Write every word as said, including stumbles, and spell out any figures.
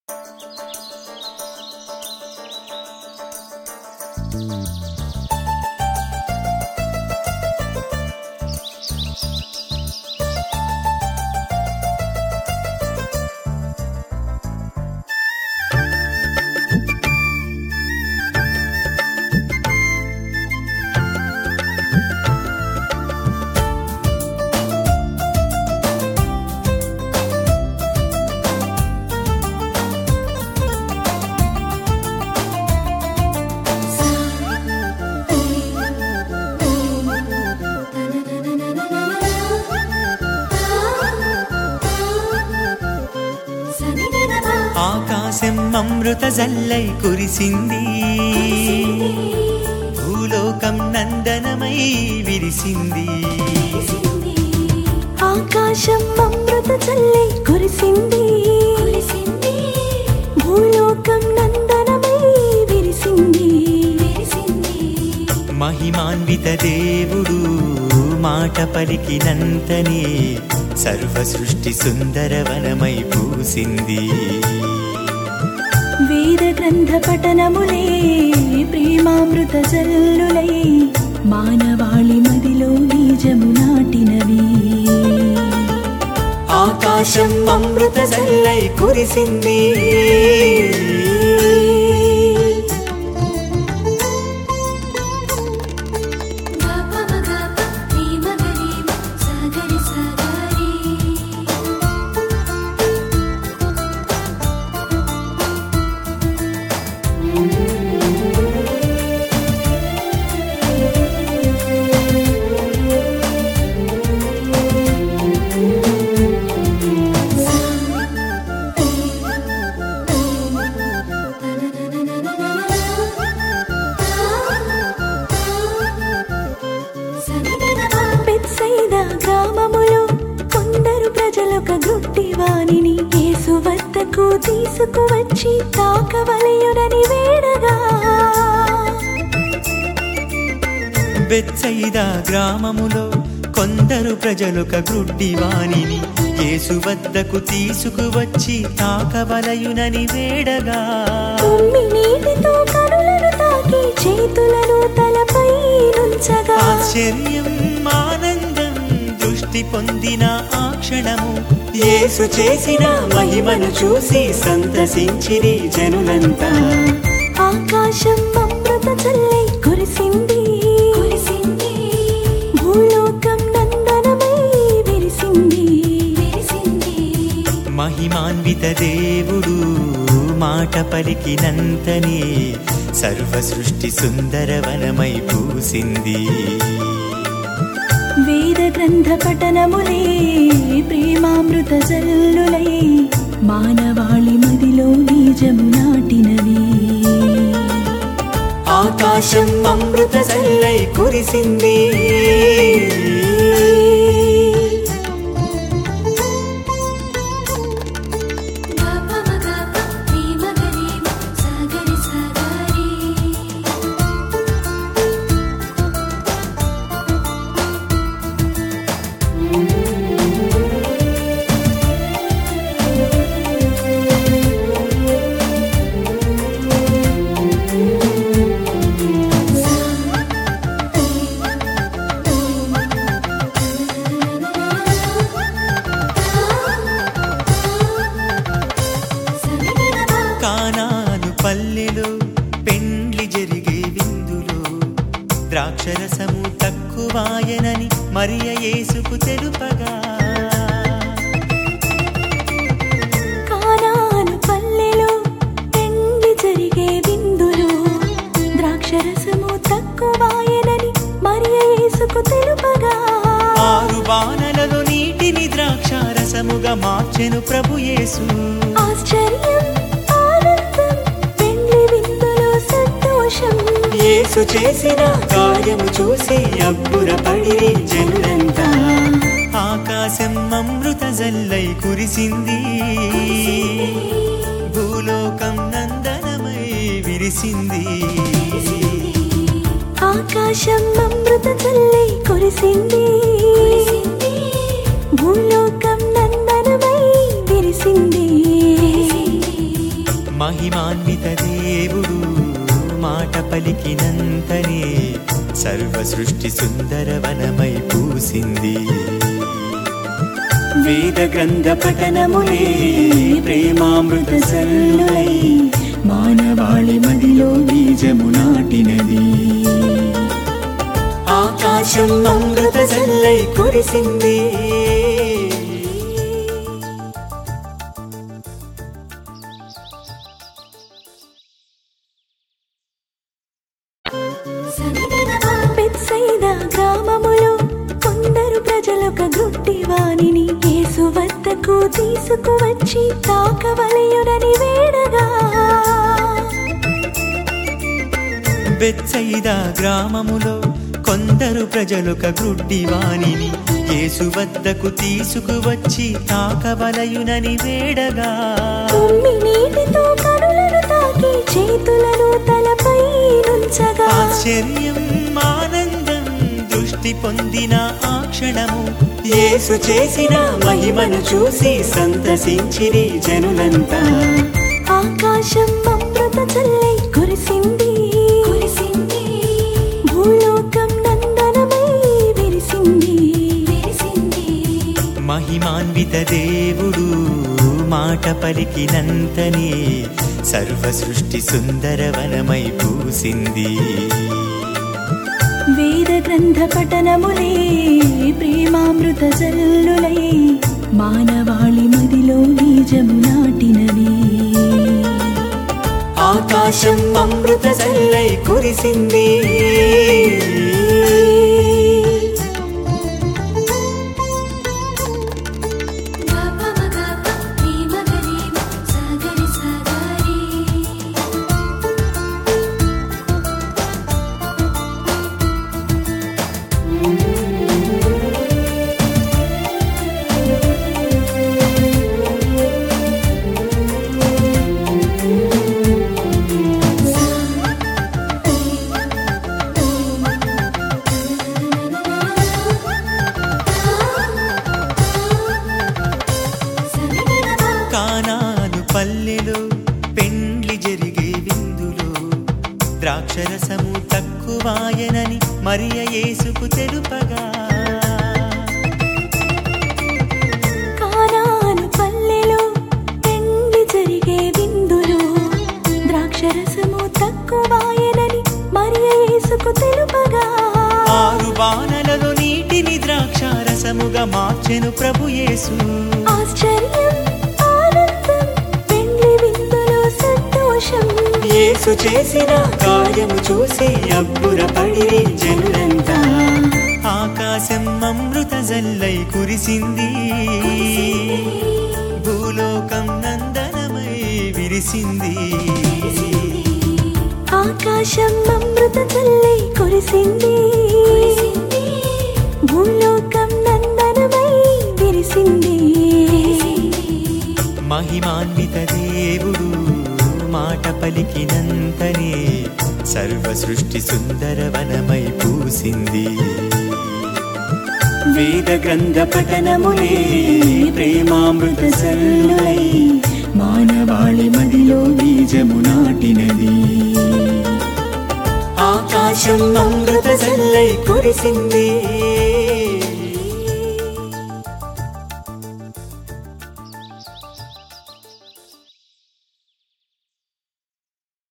ఆకాశం అమృత జల్లై కురిసింది, భూలోకం నందనమై విరిసింది. ఆకాశం అమృత జల్లై కురిసింది, భూలోకం నందనమై విరిసింది. మహిమాన్విత దేవుడు మాట పలికినంతనే సర్వ సృష్టి సుందరవనమై పూసింది. వేద గ్రంథ పఠనములే ప్రేమామృత జల్లులై మానవాళి మదిలో బీజము నాటినవి. ఆకాశం అమృత జల్లై కురిసింది. వానిని యేసు వద్దకు తీసుకువచ్చి తాకవలయునని వేడగా. బెత్సయిదా గ్రామములో కొందరు ప్రజలొక గ్రుడ్డి వానిని యేసు వద్దకు తీసుకువచ్చి తాకవలయునని వేడగా. తుమ్మి నీటితో కనులను తాకి చేతులను తలపై నుంచగా. ఆశ్చర్యం ఆనందం దృష్టి పొందిన ఆ క్షణము యేసు చేసిన మహిమను చూసి సంతసించిరి జనులంతా. ఆకాశం అమృత జల్లై కురిసింది, భూలోకం నందనమై విరిసింది. మహిమాన్విత దేవుడు మాట పలికినంతనే సర్వ సృష్టి సుందరవనమై పూసింది. వేద గ్రంథ పఠనములే ప్రేమామృత జల్లులై మానవాళి మదిలో బీజము నాటినవి. ఆకాశం అమృత జల్లై కురిసింది. కానాను పల్లెలో పెండ్లి జరిగే విందులో ద్రాక్షరసము తక్కువాయనని మరియ యేసుకు తెలుపగా. కానాను పల్లెలో పెండ్లి జరిగే విందులో ద్రాక్షరసము తక్కువాయనని మరియ యేసుకు తెలుపగా. ఆరు బాణలలో నీటిని ద్రాక్షారసముగా మార్చెను ప్రభు యేసు. ఆశ్చర్యం ఆనందం పెండ్లి విందులో సంతోషం. యేసు చేసిన కార్యము చూసి అబ్బురపడిరి జనులంతా. ఆకాశం అమృత జల్లై కురిసింది, భూలోకం నందనమై విరిసింది. ఆకాశం అమృత జల్లై కురిసింది, భూలోకం నందనమై విరిసింది. మహిమాన్విత దేవుడు మాట పలికినంతనే సర్వ సృష్టి సుందరవనమై పూసింది. వేద గ్రంథ పఠనములే ప్రేమామృత జల్లులై మానవాళి మదిలో బీజము నాటినది. ఆకాశం అమృత జల్లై కురిసింది. బెత్సైదా గ్రామములో కొందరు ప్రజలొక గుడ్డి వానిని యేసు వద్దకు తీసుకువచ్చి తాకవలయునని వేడగా. బెత్సైదా గ్రామములో కొందరు ప్రజలొక గుడ్డి వానిని యేసు వద్దకు తీసుకువచ్చి తాకవలయునని వేడగా. తుమ్మి నీటితో కనులను తాకి చేతులను తలపై నుంచగా. ఆశ్చర్యం ఆనందం దృష్టి పొందిన ఆ క్షణము యేసు చేసిన మహిమను చూసి సంతసించిరి జనులంతా. ఆకాశం అమృత జల్లై కురిసింది. కురిసింది భూలోకం నందనమై విరిసింది. విరిసింది మహిమాన్విత దేవుడు మాట పలికినంతనే సర్వ సృష్టి సుందరవనమై పూసింది. వేద గ్రంథ పఠనములే ప్రేమామృత జల్లులై మానవాళి మదిలో బీజము నాటినవి. ఆకాశం అమృత జల్లై కురిసింది. కానాను పల్లెలో పెండ్లి జరిగే విందులో ద్రాక్షరసము తక్కువాయనని మరియ యేసుకు తెలుపగా. కానాను పల్లెలో పెండ్లి జరిగే విందులో ద్రాక్షరసము తక్కువాయనని మరియ యేసుకు తెలుపగా. ఆరు బాణలలో నీటిని ద్రాక్షారసముగా మార్చెను ప్రభు యేసు. ఆశ్చర్యం ఆనందం పెండ్లి విందులో సంతోషం. యేసు చేసిన కార్యము చూసి అబ్బురపడిరి జనులంతా. ఆకాశం అమృత జల్లై కురిసింది. భూలోకం నందనమై విరిసింది. ఆకాశం అమృత జల్లై కురిసింది. భూలోకం నందనమై విరిసింది. మహిమాన్విత దేవుడు మాట పలికినంతనే సర్వ సృష్టి సుందరవనమై పూసింది. వేద గ్రంథ పఠనములే ప్రేమామృత జల్లులై మానవాళి మదిలో బీజము నాటినది. ఆకాశం అమృత జల్లై కురిసింది.